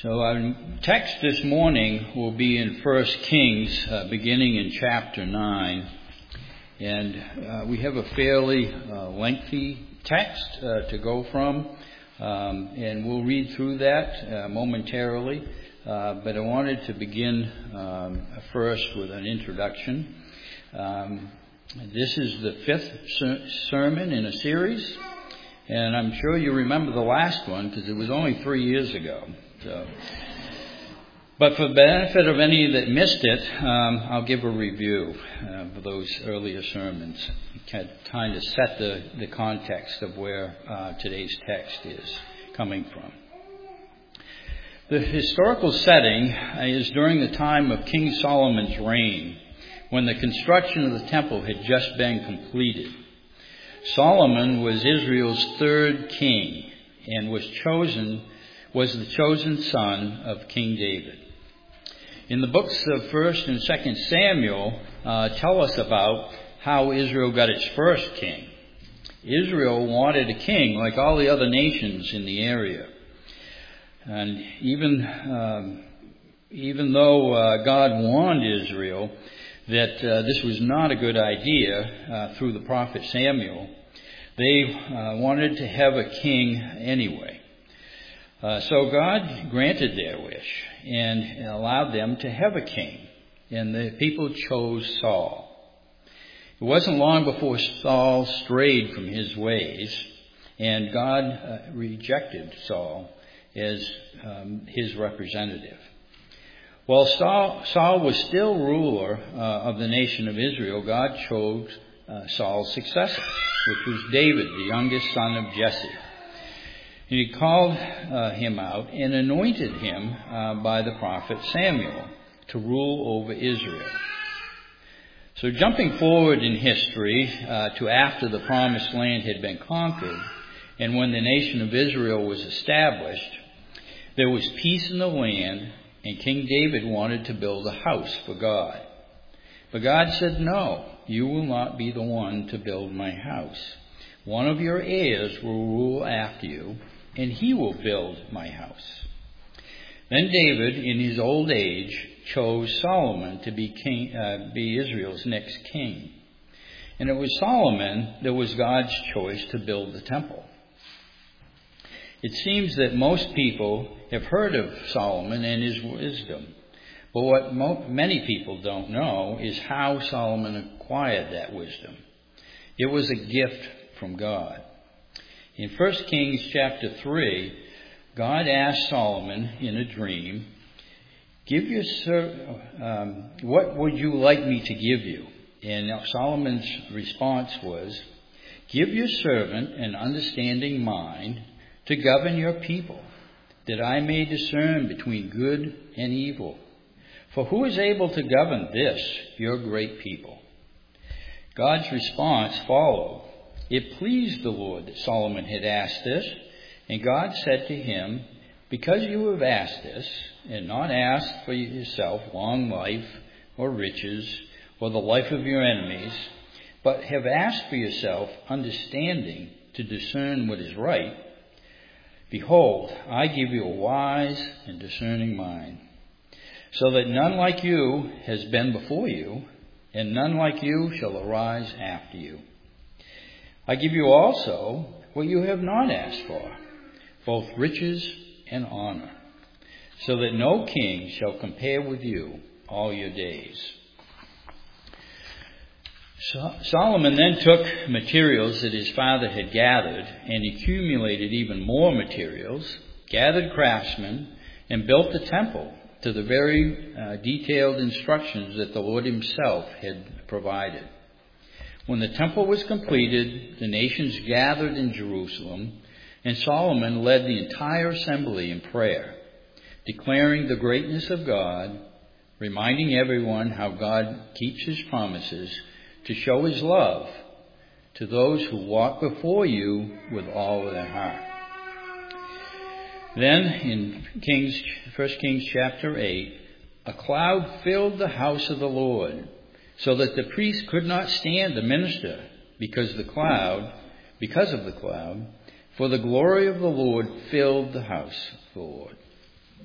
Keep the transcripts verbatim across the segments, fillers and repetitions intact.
So our text this morning will be in First Kings, uh, beginning in chapter nine. And uh, we have a fairly uh, lengthy text uh, to go from. Um, and we'll read through that uh, momentarily. Uh, but I wanted to begin um, first with an introduction. Um, this is the fifth ser- sermon in a series. And I'm sure you remember the last one because it was only three years ago. So, but for the benefit of any that missed it, um, I'll give a review uh, for those earlier sermons, kind of set the, the context of where uh, today's text is coming from. The historical setting is during the time of King Solomon's reign, when the construction of the temple had just been completed. Solomon was Israel's third king and was chosen was the chosen son of King David. In the books of First and Second Samuel uh, tell us about how Israel got its first king. Israel wanted a king like all the other nations in the area. And even, um, even though uh, God warned Israel that uh, this was not a good idea uh, through the prophet Samuel, they uh, wanted to have a king anyway. Uh, so God granted their wish and allowed them to have a king. And the people chose Saul. It wasn't long before Saul strayed from his ways, and God uh, rejected Saul as um, his representative. While Saul, Saul was still ruler uh, of the nation of Israel, God chose uh, Saul's successor, which was David, the youngest son of Jesse. He called uh, him out and anointed him uh, by the prophet Samuel to rule over Israel. So jumping forward in history uh, to after the promised land had been conquered and when the nation of Israel was established, there was peace in the land and King David wanted to build a house for God. But God said, "No, you will not be the one to build my house. One of your heirs will rule after you, and he will build my house." Then David, in his old age, chose Solomon to be king, uh, be Israel's next king. And it was Solomon that was God's choice to build the temple. It seems that most people have heard of Solomon and his wisdom. But what mo- many people don't know is how Solomon acquired that wisdom. It was a gift from God. In First Kings chapter three, God asked Solomon in a dream, "Give your ser- um, what would you like me to give you?" And Solomon's response was, "Give your servant an understanding mind to govern your people, that I may discern between good and evil. For who is able to govern this, your great people?" God's response followed. It pleased the Lord that Solomon had asked this, and God said to him, "Because you have asked this, and not asked for yourself long life or riches or the life of your enemies, but have asked for yourself understanding to discern what is right, behold, I give you a wise and discerning mind, so that none like you has been before you, and none like you shall arise after you. I give you also what you have not asked for, both riches and honor, so that no king shall compare with you all your days." So Solomon then took materials that his father had gathered and accumulated even more materials, gathered craftsmen, and built the temple to the very uh, detailed instructions that the Lord himself had provided. When the temple was completed, the nations gathered in Jerusalem, and Solomon led the entire assembly in prayer, declaring the greatness of God, reminding everyone how God keeps his promises to show his love to those who walk before you with all of their heart. Then, in Kings, First Kings chapter eight, a cloud filled the house of the Lord, so that the priest could not stand to minister because the cloud, because of the cloud, for the glory of the Lord filled the house of the Lord.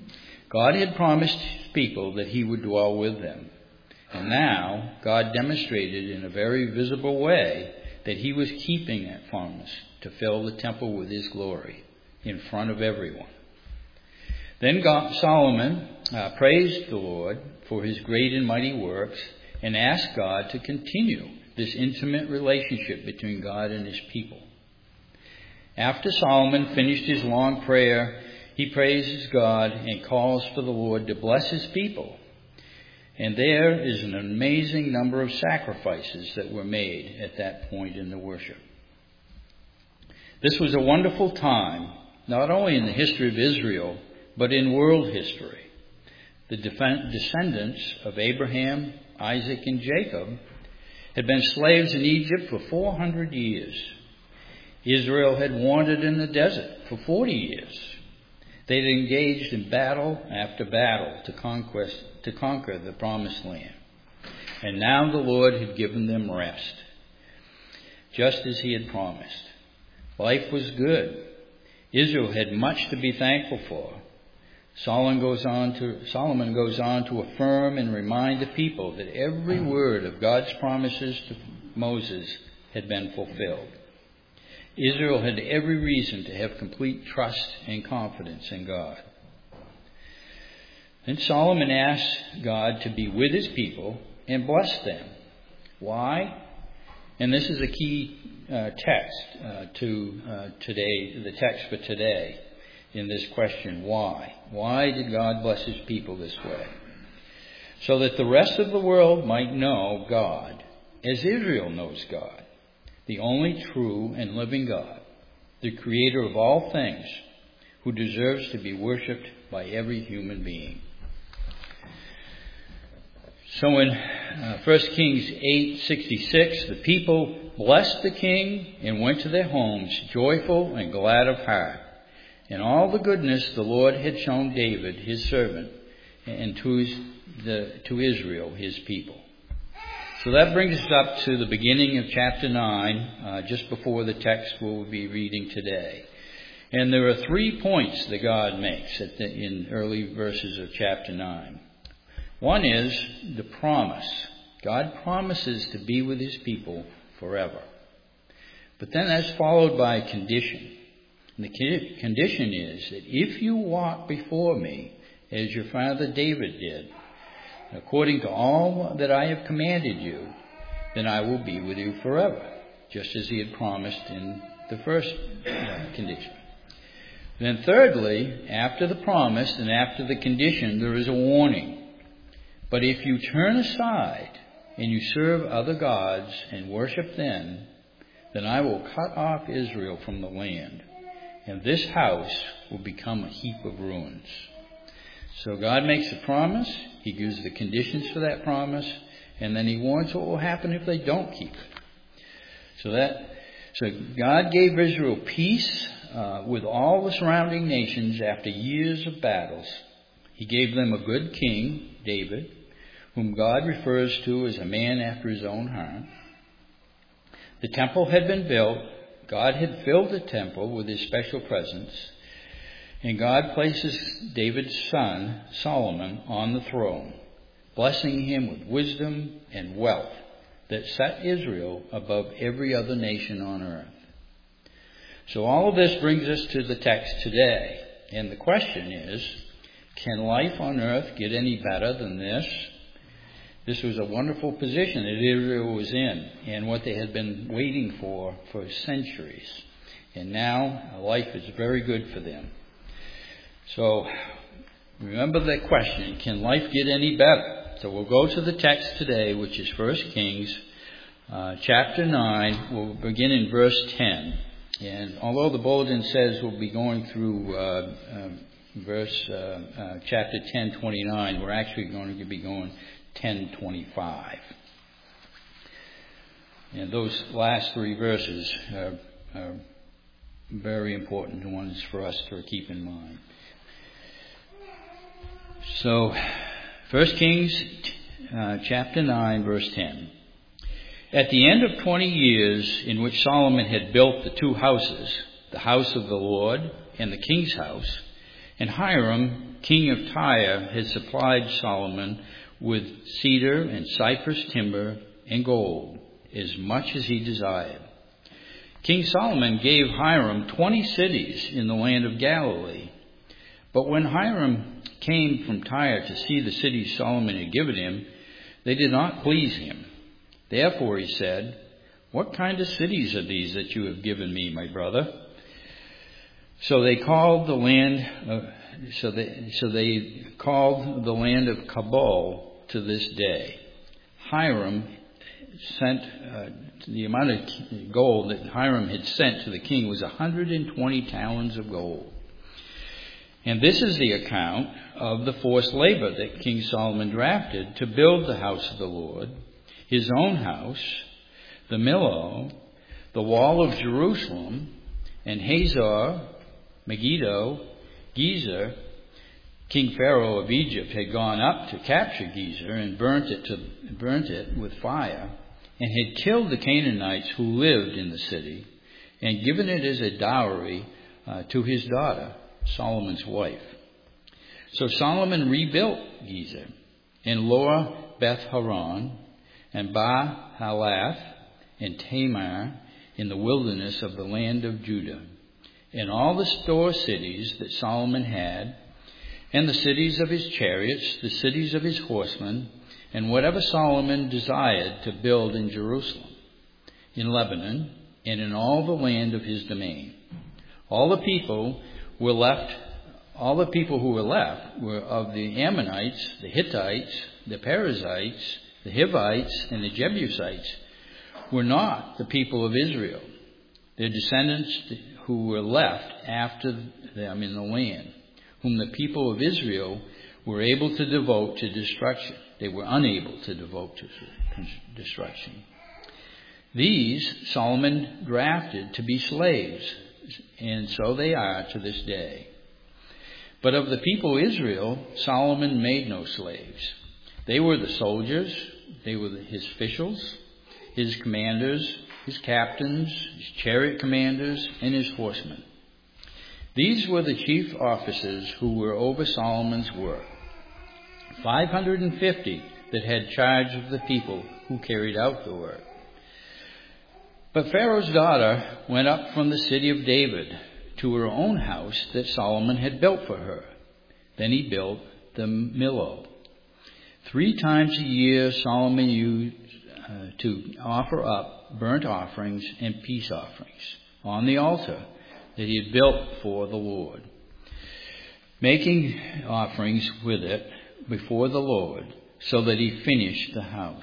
God had promised his people that he would dwell with them. And now God demonstrated in a very visible way that he was keeping that promise to fill the temple with his glory in front of everyone. Then God, Solomon uh, praised the Lord for his great and mighty works and asked God to continue this intimate relationship between God and his people. After Solomon finished his long prayer, he praises God and calls for the Lord to bless his people. And there is an amazing number of sacrifices that were made at that point in the worship. This was a wonderful time, not only in the history of Israel, but in world history. The descendants of Abraham, Isaac, and Jacob had been slaves in Egypt for four hundred years. Israel had wandered in the desert for forty years. They had engaged in battle after battle to conquest, to conquer the promised land. And now the Lord had given them rest, just as he had promised. Life was good. Israel had much to be thankful for. Solomon goes on to, Solomon goes on to affirm and remind the people that every word of God's promises to Moses had been fulfilled. Israel had every reason to have complete trust and confidence in God. Then Solomon asked God to be with his people and bless them. Why? And this is a key uh, text uh, to uh, today, the text for today in this question, why? Why did God bless his people this way? So that the rest of the world might know God as Israel knows God, the only true and living God, the creator of all things, who deserves to be worshipped by every human being. So in uh, First Kings eight sixty-six, the people blessed the king and went to their homes joyful and glad of heart, and all the goodness the Lord had shown David, his servant, and to, his, the, to Israel, his people. So that brings us up to the beginning of chapter nine, uh, just before the text we'll be reading today. And there are three points that God makes at the, in early verses of chapter nine. One is the promise. God promises to be with his people forever. But then that's followed by a condition. And the condition is that if you walk before me as your father David did, according to all that I have commanded you, then I will be with you forever, just as he had promised in the first uh, condition. Then thirdly, after the promise and after the condition, there is a warning. But if you turn aside and you serve other gods and worship them, then I will cut off Israel from the land, and this house will become a heap of ruins. So God makes a promise, he gives the conditions for that promise, and then he warns what will happen if they don't keep it. So that, so God gave Israel peace uh, with all the surrounding nations after years of battles. He gave them a good king, David, whom God refers to as a man after his own heart. The temple had been built. God had filled the temple with his special presence. And God places David's son, Solomon, on the throne, blessing him with wisdom and wealth that set Israel above every other nation on earth. So all of this brings us to the text today. And the question is, can life on earth get any better than this? This was a wonderful position that Israel was in and what they had been waiting for for centuries. And now life is very good for them. So remember that question, can life get any better? So we'll go to the text today, which is First Kings uh, chapter nine. We'll begin in verse ten. And although the bulletin says we'll be going through uh, uh, verse uh, uh, chapter ten twenty-nine, we're actually going to be going ten twenty-five. And those last three verses are, are very important ones for us to keep in mind. So, First Kings uh, chapter nine, verse ten. At the end of twenty years in which Solomon had built the two houses, the house of the Lord and the king's house, and Hiram, king of Tyre, had supplied Solomon with cedar and cypress timber and gold, as much as he desired. King Solomon gave Hiram twenty cities in the land of Galilee. But when Hiram came from Tyre to see the cities Solomon had given him, they did not please him. Therefore he said, "What kind of cities are these that you have given me, my brother?" So they called the land. Uh, so they so they called the land of Kabul to this day. Hiram sent uh, the amount of gold that Hiram had sent to the king was one hundred twenty talents of gold. And this is the account of the forced labor that King Solomon drafted to build the house of the Lord, his own house, the Millo, the wall of Jerusalem, and Hazor, Megiddo, Gezer. King Pharaoh of Egypt had gone up to capture Gezer and burnt it, to, burnt it with fire, and had killed the Canaanites who lived in the city, and given it as a dowry uh, to his daughter, Solomon's wife. So Solomon rebuilt Gezer, and Lower Beth Horon, and Ba Halath, and Tamar in the wilderness of the land of Judah, and all the store cities that Solomon had, and the cities of his chariots, the cities of his horsemen, and whatever Solomon desired to build in Jerusalem, in Lebanon, and in all the land of his domain. All the people were left, all the people who were left were of the Ammonites, the Hittites, the Perizzites, the Hivites, and the Jebusites, were not the people of Israel, their descendants who were left after them in the land, whom the people of Israel were able to devote to destruction. They were unable to devote to destruction. These Solomon drafted to be slaves, and so they are to this day. But of the people of Israel, Solomon made no slaves. They were the soldiers, they were his officials, his commanders, his captains, his chariot commanders, and his horsemen. These were the chief officers who were over Solomon's work, five hundred fifty that had charge of the people who carried out the work. But Pharaoh's daughter went up from the city of David to her own house that Solomon had built for her. Then he built the Millo. Three times a year Solomon used uh, to offer up burnt offerings and peace offerings on the altar that he had built for the Lord, making offerings with it before the Lord, so that he finished the house.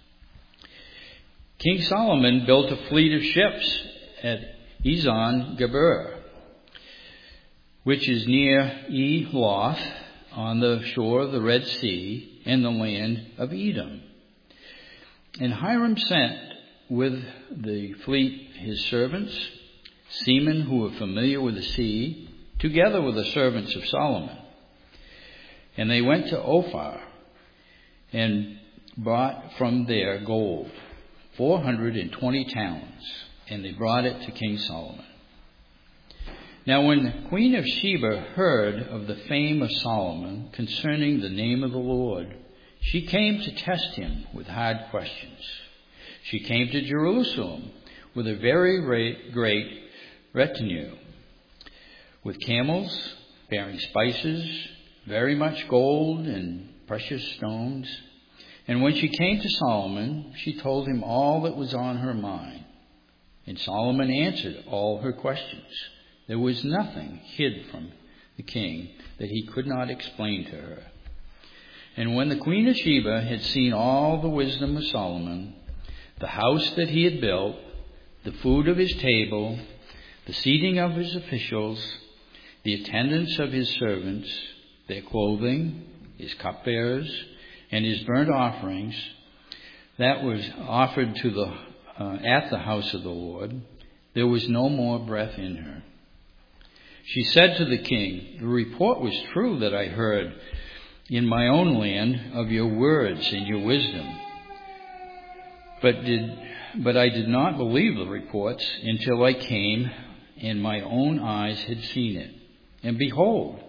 King Solomon built a fleet of ships at Ezon Geber, which is near Eloth, on the shore of the Red Sea, in the land of Edom. And Hiram sent with the fleet his servants, seamen who were familiar with the sea, together with the servants of Solomon. And they went to Ophir and brought from there gold, four hundred twenty talents, and they brought it to King Solomon. Now when the queen of Sheba heard of the fame of Solomon concerning the name of the Lord, she came to test him with hard questions. She came to Jerusalem with a very great retinue, with camels bearing spices, very much gold and precious stones. And when she came to Solomon, she told him all that was on her mind. And Solomon answered all her questions. There was nothing hid from the king that he could not explain to her. And when the queen of Sheba had seen all the wisdom of Solomon, the house that he had built, the food of his table, the seating of his officials, the attendance of his servants, their clothing, his cupbearers, and his burnt offerings that was offered to the uh, at the house of the Lord, there was no more breath in her. She said to the king, "The report was true that I heard in my own land of your words and your wisdom. But did but I did not believe the reports until I came and my own eyes had seen it. And behold,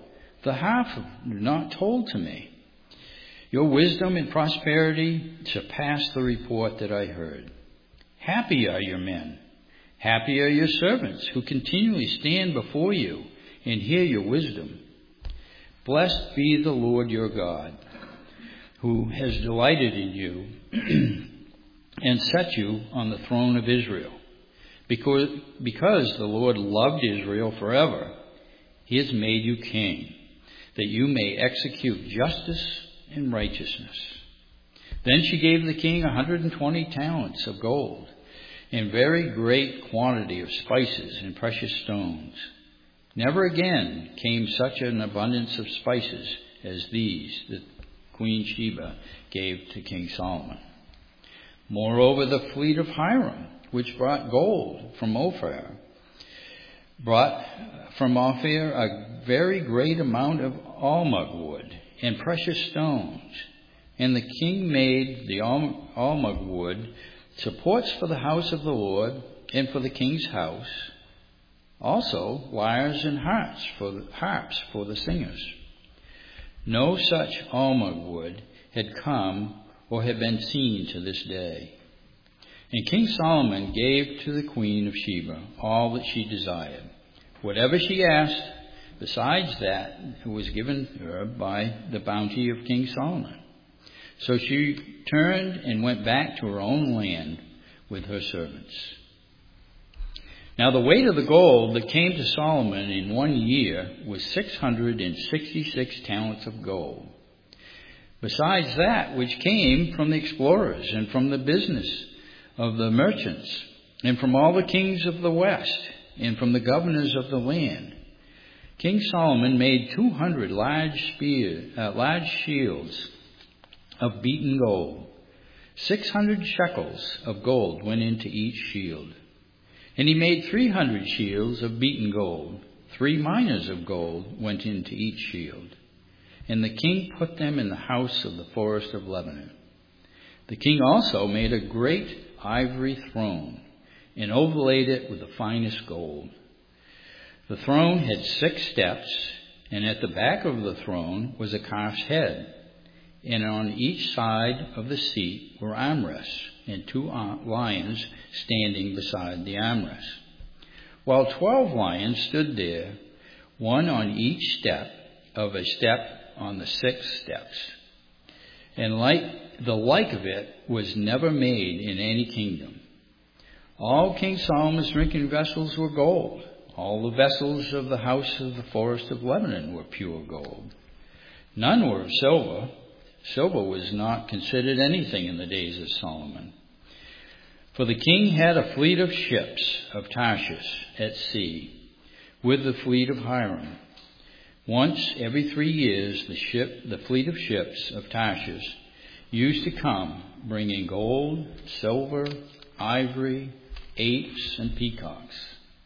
The half not told to me. Your wisdom and prosperity surpass the report that I heard. Happy are your men. Happy are your servants who continually stand before you and hear your wisdom. Blessed be the Lord your God, who has delighted in you and set you on the throne of Israel. Because, because the Lord loved Israel forever, he has made you king, that you may execute justice and righteousness. Then she gave the king a hundred and twenty talents of gold, and very great quantity of spices and precious stones. Never again came such an abundance of spices as these that Queen Sheba gave to King Solomon. Moreover, the fleet of Hiram, which brought gold from Ophir, brought from Ophir a very great amount of almug wood and precious stones. And the king made the almug wood supports for the house of the Lord and for the king's house, also lyres and harps for the, harps for the singers. No such almug wood had come or had been seen to this day. And King Solomon gave to the queen of Sheba all that she desired. Whatever she asked, besides that, was given her by the bounty of King Solomon. So she turned and went back to her own land with her servants. Now the weight of the gold that came to Solomon in one year was six hundred sixty-six talents of gold. Besides that which came from the explorers and from the business of the merchants and from all the kings of the west and from the governors of the land. King Solomon made two hundred large spears, uh, large shields of beaten gold. Six hundred shekels of gold went into each shield. And he made three hundred shields of beaten gold. Three minas of gold went into each shield. And the king put them in the house of the forest of Lebanon. The king also made a great ivory throne and overlaid it with the finest gold. The throne had six steps, and at the back of the throne was a calf's head. And on each side of the seat were armrests, and two lions standing beside the armrests. While twelve lions stood there, one on each step of a step on the six steps. And like the like of it was never made in any kingdom. All King Solomon's drinking vessels were gold. All the vessels of the house of the forest of Lebanon were pure gold. None were of silver. Silver was not considered anything in the days of Solomon. For the king had a fleet of ships of Tarshish at sea, with the fleet of Hiram. Once every three years, the ship, the fleet of ships of Tarshish used to come, bringing gold, silver, ivory, apes, and peacocks.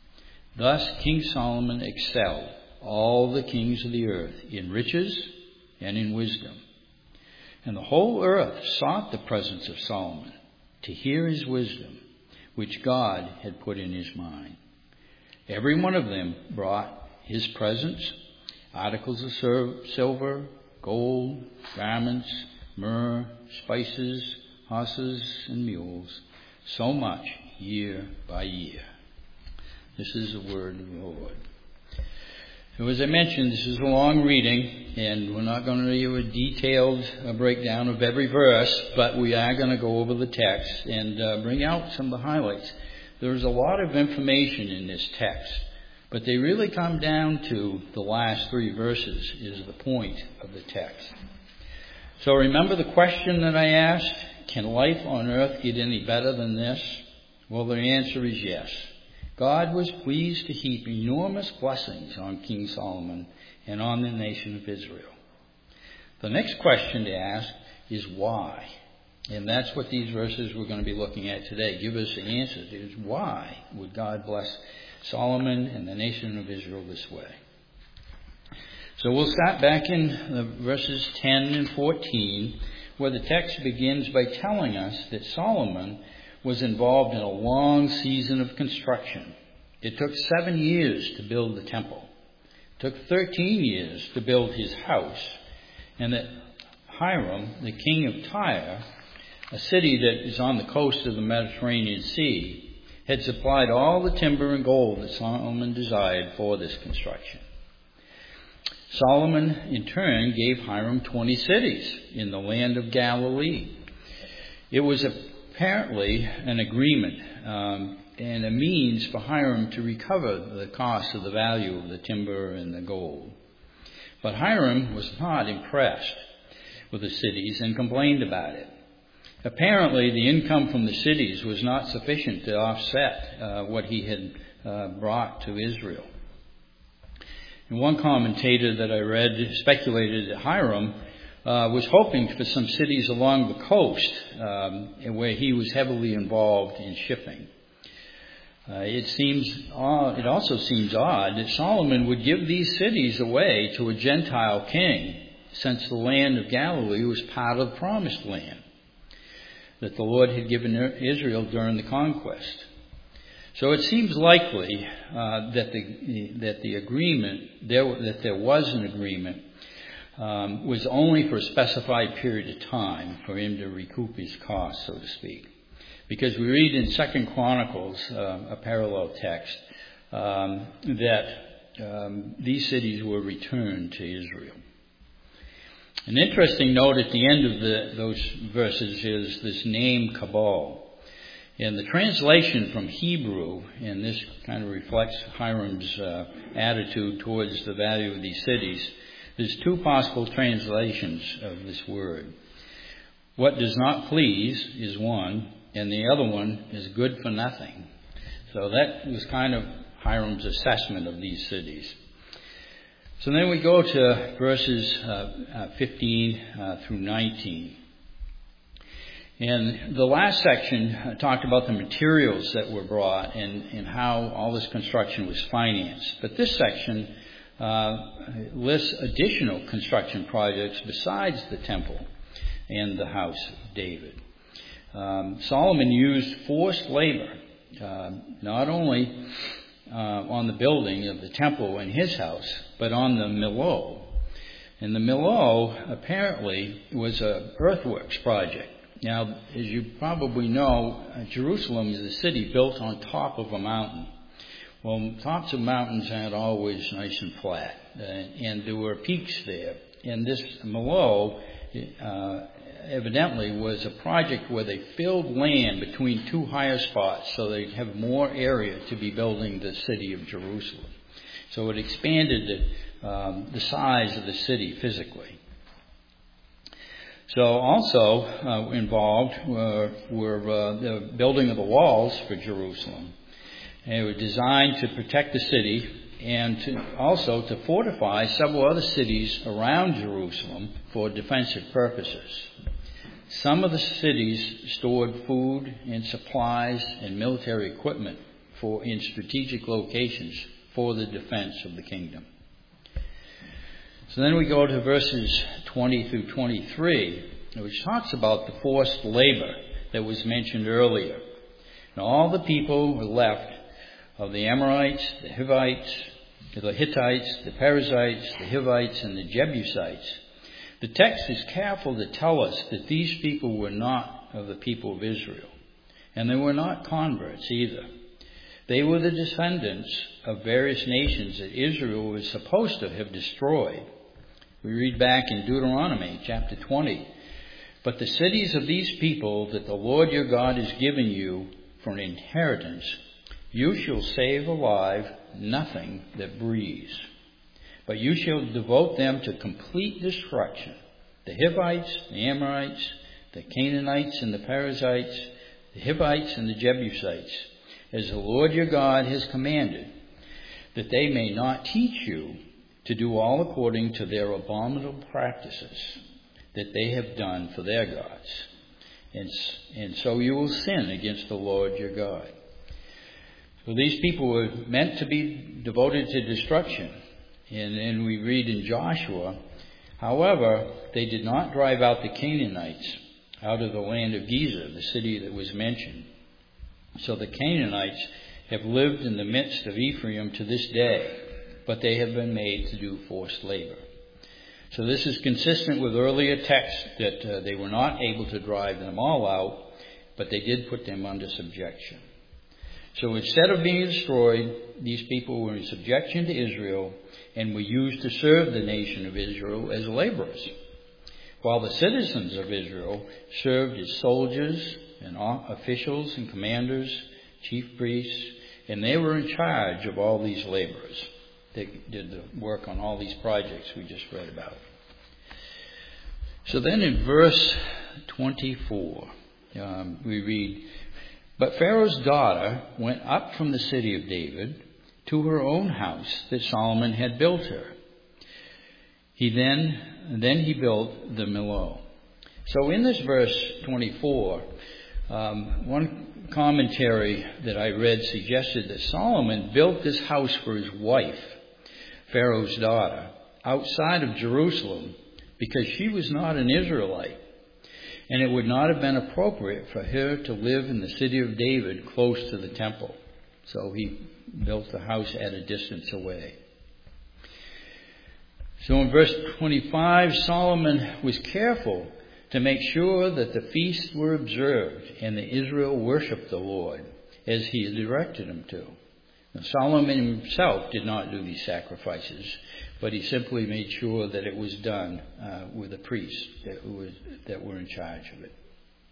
Thus King Solomon excelled all the kings of the earth in riches and in wisdom. And the whole earth sought the presence of Solomon to hear his wisdom, which God had put in his mind. Every one of them brought his presents, articles of silver, gold, garments, myrrh, spices, horses, and mules, so much year by year. This is the word of the Lord. So as I mentioned, this is a long reading, and we're not going to do a detailed uh, breakdown of every verse, but we are going to go over the text and uh, bring out some of the highlights. There's a lot of information in this text, but they really come down to the last three verses is the point of the text. So remember the question that I asked, can life on earth get any better than this? Well, the answer is yes. God was pleased to heap enormous blessings on King Solomon and on the nation of Israel. The next question to ask is why? And that's what these verses we're going to be looking at today give us the answer to, is why would God bless Solomon and the nation of Israel this way? So we'll start back in the verses ten and fourteen, where the text begins by telling us that Solomon was involved in a long season of construction. It took seven years to build the temple. took thirteen years to build his house, and that Hiram, the king of Tyre, a city that is on the coast of the Mediterranean Sea, had supplied all the timber and gold that Solomon desired for this construction. Solomon, in turn, gave Hiram twenty cities in the land of Galilee. It was apparently an agreement um, and a means for Hiram to recover the cost of the value of the timber and the gold. But Hiram was not impressed with the cities and complained about it. Apparently, the income from the cities was not sufficient to offset uh, what he had uh, brought to Israel. And one commentator that I read speculated that Hiram uh, was hoping for some cities along the coast um, where he was heavily involved in shipping. Uh, it seems odd, it also seems odd that Solomon would give these cities away to a Gentile king, since the land of Galilee was part of the promised land that the Lord had given Israel during the conquest. So it seems likely uh, that the that the agreement there that there was an agreement um, was only for a specified period of time for him to recoup his costs, so to speak. Because we read in Second Chronicles, uh, a parallel text, um, that um, these cities were returned to Israel. An interesting note at the end of the, those verses is this name Cabal. And the translation from Hebrew, and this kind of reflects Hiram's uh, attitude towards the value of these cities, there's two possible translations of this word. What does not please is one, and the other one is good for nothing. So that was kind of Hiram's assessment of these cities. So then we go to verses uh, uh, fifteen uh, through nineteen. And the last section uh, talked about the materials that were brought and, and how all this construction was financed. But this section uh, lists additional construction projects besides the temple and the house of David. Um, Solomon used forced labor, uh, not only uh, on the building of the temple and his house, but on the Millo. And the Millo apparently was an earthworks project. Now, as you probably know, uh, Jerusalem is a city built on top of a mountain. Well, tops of mountains aren't always nice and flat, uh, and there were peaks there. And this Millo uh, evidently was a project where they filled land between two higher spots so they'd have more area to be building the city of Jerusalem. So it expanded the, um, the size of the city physically. So also uh, involved uh, were uh, the building of the walls for Jerusalem. And they were designed to protect the city and to also to fortify several other cities around Jerusalem for defensive purposes. Some of the cities stored food and supplies and military equipment for in strategic locations for the defense of the kingdom. So then we go to verses twenty through twenty-three, which talks about the forced labor that was mentioned earlier. And all the people were left of the Amorites, the Hivites, the Hittites, the Perizzites, the Hivites, and the Jebusites. The text is careful to tell us that these people were not of the people of Israel, and they were not converts either. They were the descendants of various nations that Israel was supposed to have destroyed. We read back in Deuteronomy chapter twenty, "But the cities of these people that the Lord your God has given you for an inheritance, you shall save alive nothing that breathes. But you shall devote them to complete destruction, the Hivites, the Amorites, the Canaanites and the Perizzites, the Hivites and the Jebusites, as the Lord your God has commanded, that they may not teach you to do all according to their abominable practices that they have done for their gods. And, and so you will sin against the Lord your God." So these people were meant to be devoted to destruction. And, and we read in Joshua, "However, they did not drive out the Canaanites out of the land of Gezer, the city that was mentioned. So the Canaanites have lived in the midst of Ephraim to this day. but they have been made to do forced labor. So this is consistent with earlier texts that uh, they were not able to drive them all out, but they did put them under subjection. So instead of being destroyed, these people were in subjection to Israel and were used to serve the nation of Israel as laborers, while the citizens of Israel served as soldiers and officials and commanders, chief priests, and they were in charge of all these laborers. They did the work on all these projects we just read about. So then in verse twenty-four, um, we read, "But Pharaoh's daughter went up from the city of David to her own house that Solomon had built her. He then, then he built the Millo." So in this verse twenty-four, um, one commentary that I read suggested that Solomon built this house for his wife, Pharaoh's daughter, outside of Jerusalem because she was not an Israelite, and it would not have been appropriate for her to live in the city of David close to the temple. So he built the house at a distance away. So in verse twenty-five, Solomon was careful to make sure that the feasts were observed and that Israel worshipped the Lord as he had directed them to. Now, Solomon himself did not do these sacrifices, but he simply made sure that it was done uh, with the priests that, was, that were in charge of it.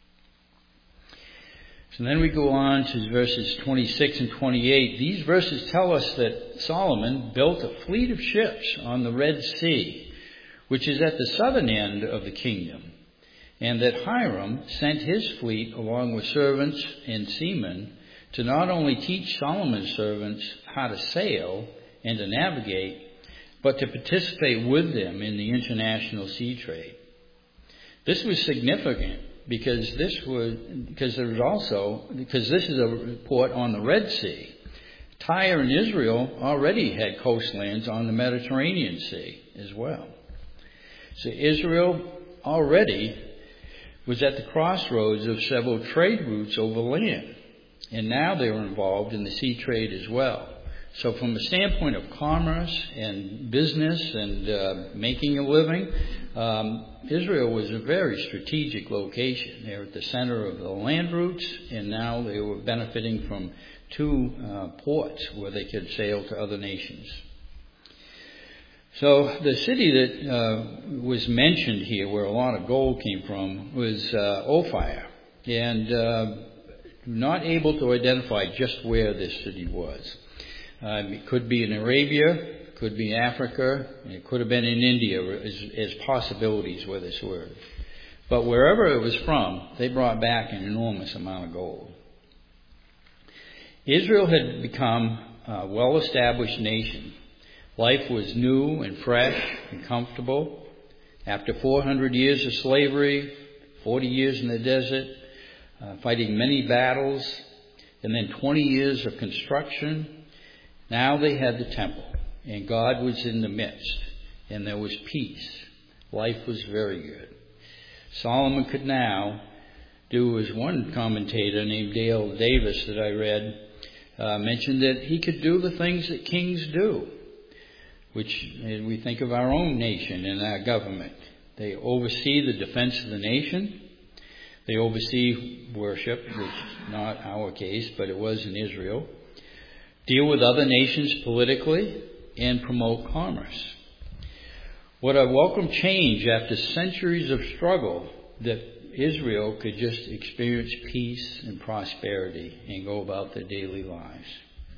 So then we go on to verses twenty-six and twenty-eight. These verses tell us that Solomon built a fleet of ships on the Red Sea, which is at the southern end of the kingdom, and that Hiram sent his fleet along with servants and seamen to not only teach Solomon's servants how to sail and to navigate, but to participate with them in the international sea trade. This was significant because this was because there was also because this is a port on the Red Sea. Tyre and Israel already had coastlands on the Mediterranean Sea as well. So Israel already was at the crossroads of several trade routes over land, and now they were involved in the sea trade as well. So from the standpoint of commerce and business and uh, making a living, um, Israel was a very strategic location. They were at the center of the land routes, and now they were benefiting from two uh, ports where they could sail to other nations. So the city that uh, was mentioned here, where a lot of gold came from, was uh, Ophir, and uh, not able to identify just where this city was. Um, it could be in Arabia, could be Africa, and it could have been in India as, as possibilities where this were. But wherever it was from, they brought back an enormous amount of gold. Israel had become a well-established nation. Life was new and fresh and comfortable. After four hundred years of slavery, forty years in the desert, uh, fighting many battles, and then twenty years of construction, now they had the temple, and God was in the midst, and there was peace. Life was very good. Solomon could now do, as one commentator named Dale Davis that I read uh, mentioned, that he could do the things that kings do, which we think of our own nation and our government. They oversee the defense of the nation. They oversee worship, which is not our case, but it was in Israel. Deal with other nations politically, and promote commerce. What a welcome change after centuries of struggle that Israel could just experience peace and prosperity and go about their daily lives.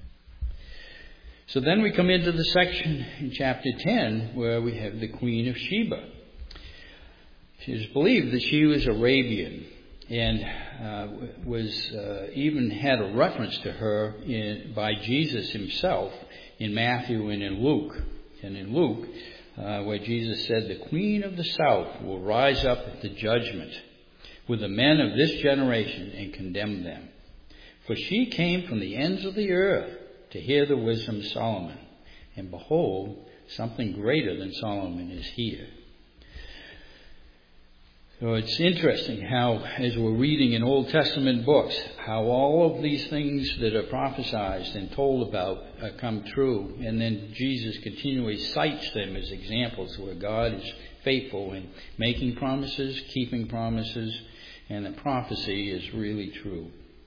So then we come into the section in chapter ten where we have the Queen of Sheba. It is believed that she was Arabian, and uh, was uh, even had a reference to her in, by Jesus himself in Matthew and in Luke. And in Luke, uh, where Jesus said, "The Queen of the South will rise up at the judgment with the men of this generation and condemn them. For she came from the ends of the earth to hear the wisdom of Solomon. And behold, something greater than Solomon is here." So it's interesting how, as we're reading in Old Testament books, how all of these things that are prophesied and told about uh, come true. And then Jesus continually cites them as examples where God is faithful in making promises, keeping promises, and the prophecy is really true.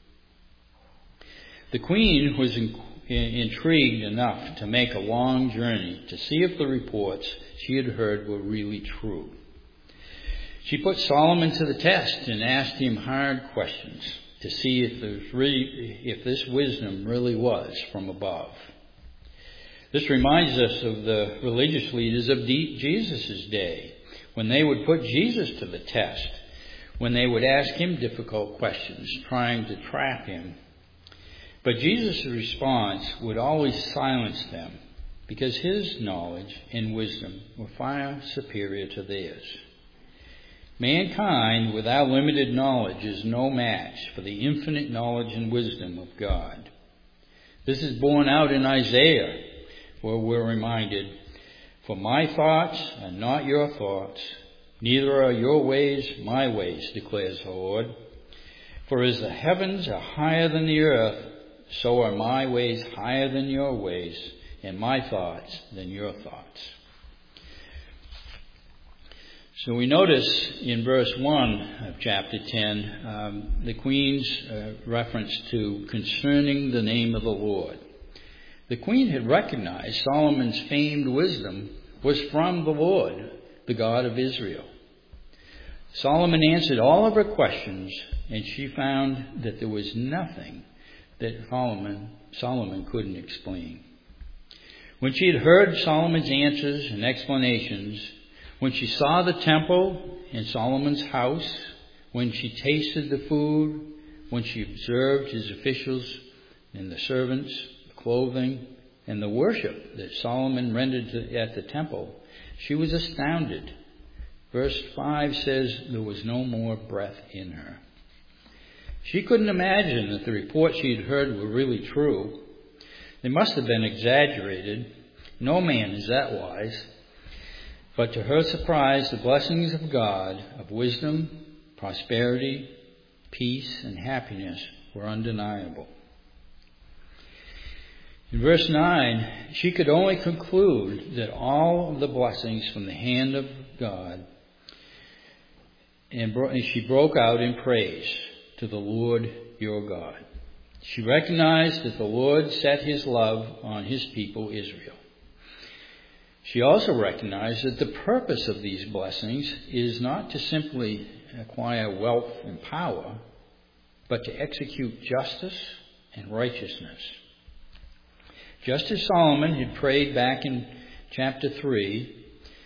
The queen was in, in, intrigued enough to make a long journey to see if the reports she had heard were really true. She put Solomon to the test and asked him hard questions to see if, there's really, if this wisdom really was from above. This reminds us of the religious leaders of Jesus' day, when they would put Jesus to the test, when they would ask him difficult questions, trying to trap him. But Jesus' response would always silence them, because his knowledge and wisdom were far superior to theirs. Mankind, without limited knowledge, is no match for the infinite knowledge and wisdom of God. This is borne out in Isaiah, where we're reminded, "For my thoughts are not your thoughts, neither are your ways my ways, declares the Lord. For as the heavens are higher than the earth, so are my ways higher than your ways, and my thoughts than your thoughts." So we notice in verse one of chapter ten, um, the queen's uh, reference to concerning the name of the Lord. The queen had recognized Solomon's famed wisdom was from the Lord, the God of Israel. Solomon answered all of her questions, and she found that there was nothing that Solomon, Solomon couldn't explain. When she had heard Solomon's answers and explanations, when she saw the temple and Solomon's house, when she tasted the food, when she observed his officials and the servants, the clothing, and the worship that Solomon rendered to, at the temple, she was astounded. Verse five says there was no more breath in her. She couldn't imagine that the reports she had heard were really true. They must have been exaggerated. No man is that wise. But to her surprise, the blessings of God, of wisdom, prosperity, peace, and happiness were undeniable. In verse nine, she could only conclude that all of the blessings from the hand of God, and she broke out in praise to the Lord your God. She recognized that the Lord set his love on his people Israel. She also recognized that the purpose of these blessings is not to simply acquire wealth and power, but to execute justice and righteousness. Just as Solomon had prayed back in chapter three,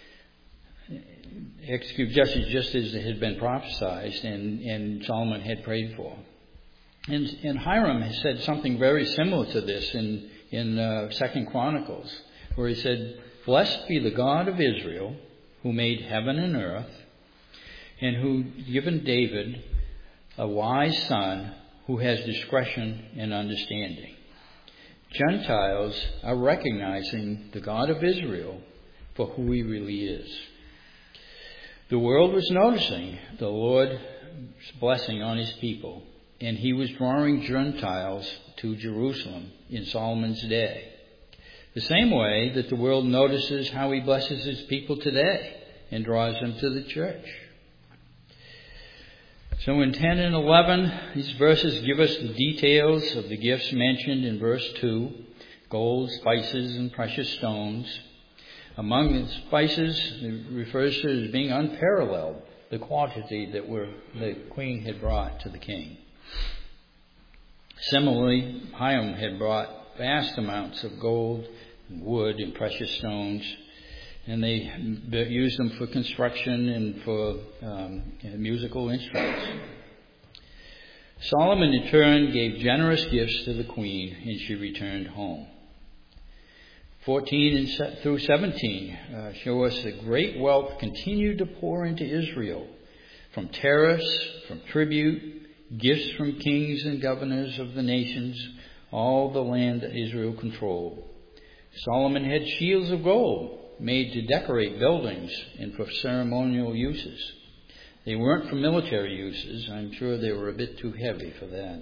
execute justice just as it had been prophesied and, and Solomon had prayed for. And, and Hiram has said something very similar to this in, in uh, Second Chronicles, where he said, "Blessed be the God of Israel, who made heaven and earth, and who given David a wise son who has discretion and understanding." Gentiles are recognizing the God of Israel for who he really is. The world was noticing the Lord's blessing on his people, and he was drawing Gentiles to Jerusalem in Solomon's day. The same way that the world notices how he blesses his people today and draws them to the church. So in ten and eleven, these verses give us the details of the gifts mentioned in verse two, gold, spices, and precious stones. Among the spices, it refers to as being unparalleled, the quantity that were the queen had brought to the king. Similarly, Hiram had brought vast amounts of gold, wood, and precious stones, and they used them for construction and for um, musical instruments. Solomon, in turn, gave generous gifts to the queen, and she returned home. fourteen and through seventeen uh, show us that great wealth continued to pour into Israel, from tariffs, from tribute, gifts from kings and governors of the nations, all the land that Israel controlled. Solomon had shields of gold made to decorate buildings and for ceremonial uses. They weren't for military uses. I'm sure they were a bit too heavy for that.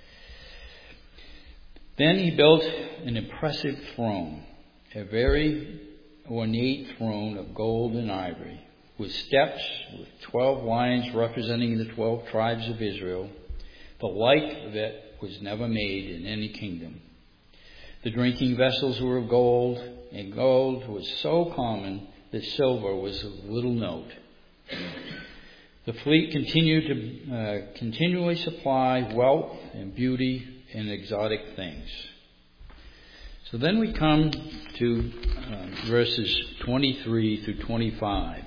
Then he built an impressive throne, a very ornate throne of gold and ivory, with steps, with twelve lions representing the twelve tribes of Israel. The like of it was never made in any kingdom. The drinking vessels were of gold, and gold was so common that silver was of little note. The fleet continued to uh, continually supply wealth and beauty and exotic things. So then we come to uh, verses twenty-three through twenty-five.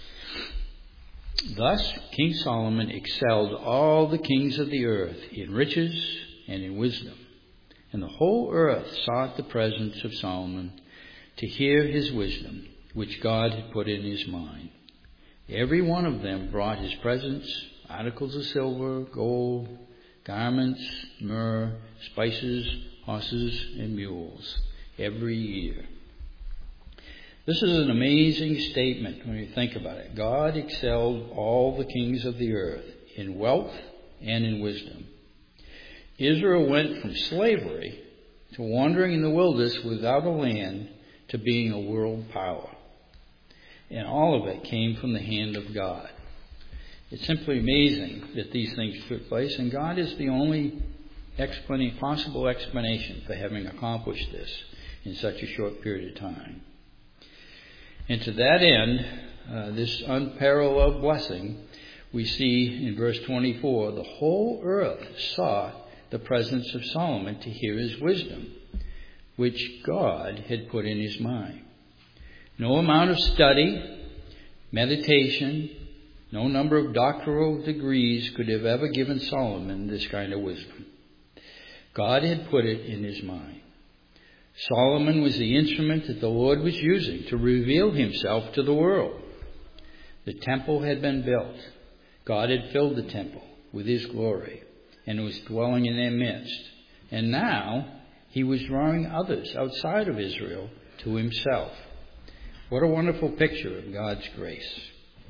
Thus King Solomon excelled all the kings of the earth in riches and in wisdom. And the whole earth sought the presence of Solomon to hear his wisdom, which God had put in his mind. Every one of them brought his presents, articles of silver, gold, garments, myrrh, spices, horses, and mules, every year. This is an amazing statement when you think about it. God excelled all the kings of the earth in wealth and in wisdom. Israel went from slavery to wandering in the wilderness without a land to being a world power. And all of it came from the hand of God. It's simply amazing that these things took place, and God is the only explanation, possible explanation for having accomplished this in such a short period of time. And to that end, uh, this unparalleled blessing, we see in verse twenty-four, the whole earth sought the presence of Solomon to hear his wisdom, which God had put in his mind. No amount of study, meditation, no number of doctoral degrees could have ever given Solomon this kind of wisdom. God had put it in his mind. Solomon was the instrument that the Lord was using to reveal himself to the world. The temple had been built. God had filled the temple with his glory and was dwelling in their midst. And now he was drawing others outside of Israel to himself. What a wonderful picture of God's grace.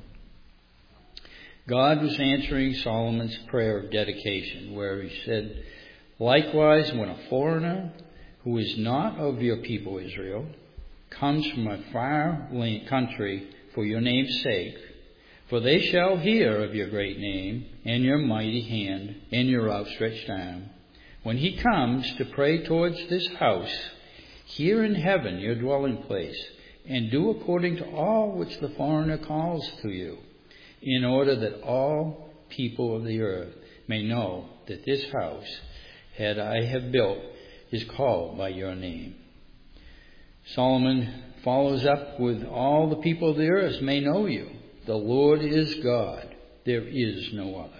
God was answering Solomon's prayer of dedication, where he said, likewise, when a foreigner who is not of your people Israel comes from a far country for your name's sake, for they shall hear of your great name and your mighty hand and your outstretched arm. When he comes to pray towards this house, here in heaven your dwelling place, and do according to all which the foreigner calls to you, in order that all people of the earth may know that this house that I have built is called by your name. Solomon follows up with, all the people of the earth may know you. The Lord is God. There is no other.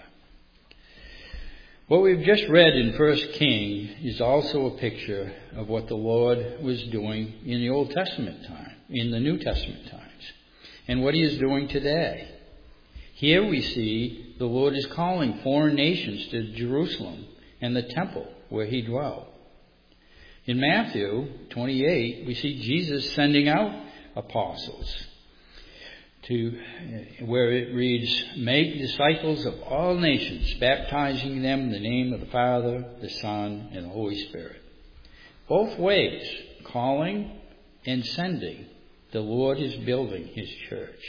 What we've just read in First King is also a picture of what the Lord was doing in the Old Testament time, in the New Testament times, and what he is doing today. Here we see the Lord is calling foreign nations to Jerusalem and the temple where he dwelt. In Matthew twenty-eight, we see Jesus sending out apostles to where it reads, make disciples of all nations, baptizing them in the name of the Father, the Son, and the Holy Spirit. Both ways, calling and sending, the Lord is building his church.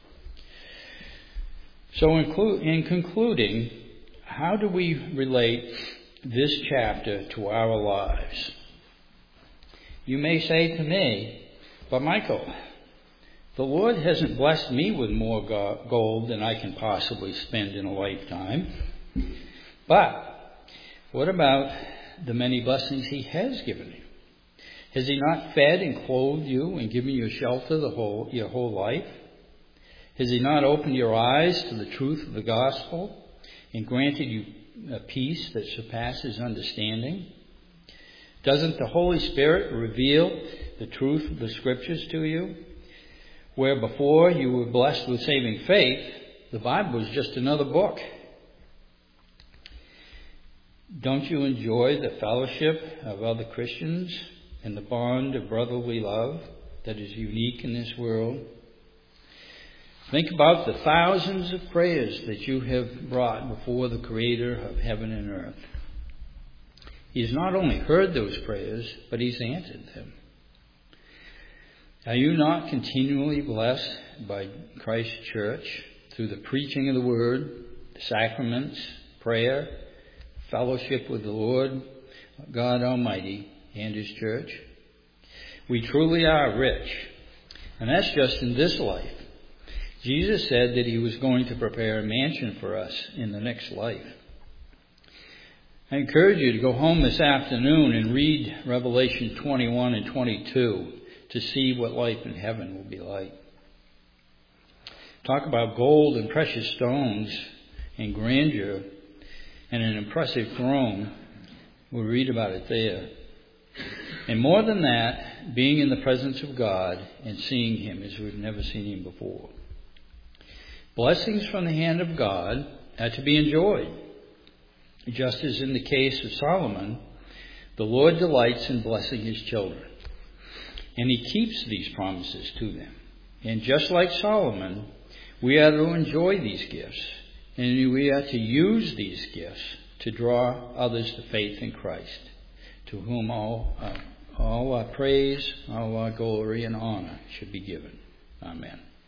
So in concluding, how do we relate this chapter to our lives? You may say to me, but Michael, the Lord hasn't blessed me with more gold than I can possibly spend in a lifetime. But what about the many blessings he has given you? Has he not fed and clothed you and given you shelter the whole, your whole life? Has he not opened your eyes to the truth of the gospel and granted you a peace that surpasses understanding? Doesn't the Holy Spirit reveal the truth of the Scriptures to you? Where before you were blessed with saving faith, the Bible was just another book. Don't you enjoy the fellowship of other Christians and the bond of brotherly love that is unique in this world? Think about the thousands of prayers that you have brought before the Creator of heaven and earth. He's not only heard those prayers, but He's answered them. Are you not continually blessed by Christ's church through the preaching of the Word, the sacraments, prayer, fellowship with the Lord, God Almighty, and His church? We truly are rich, and that's just in this life. Jesus said that He was going to prepare a mansion for us in the next life. I encourage you to go home this afternoon and read Revelation twenty-one and twenty-two to see what life in heaven will be like. Talk about gold and precious stones and grandeur and an impressive throne. We'll read about it there. And more than that, being in the presence of God and seeing Him as we've never seen Him before. Blessings from the hand of God are to be enjoyed. Just as in the case of Solomon, the Lord delights in blessing His children. And He keeps these promises to them. And just like Solomon, we are to enjoy these gifts. And we are to use these gifts to draw others to faith in Christ, to whom all, uh, all our praise, all our glory and honor should be given. Amen.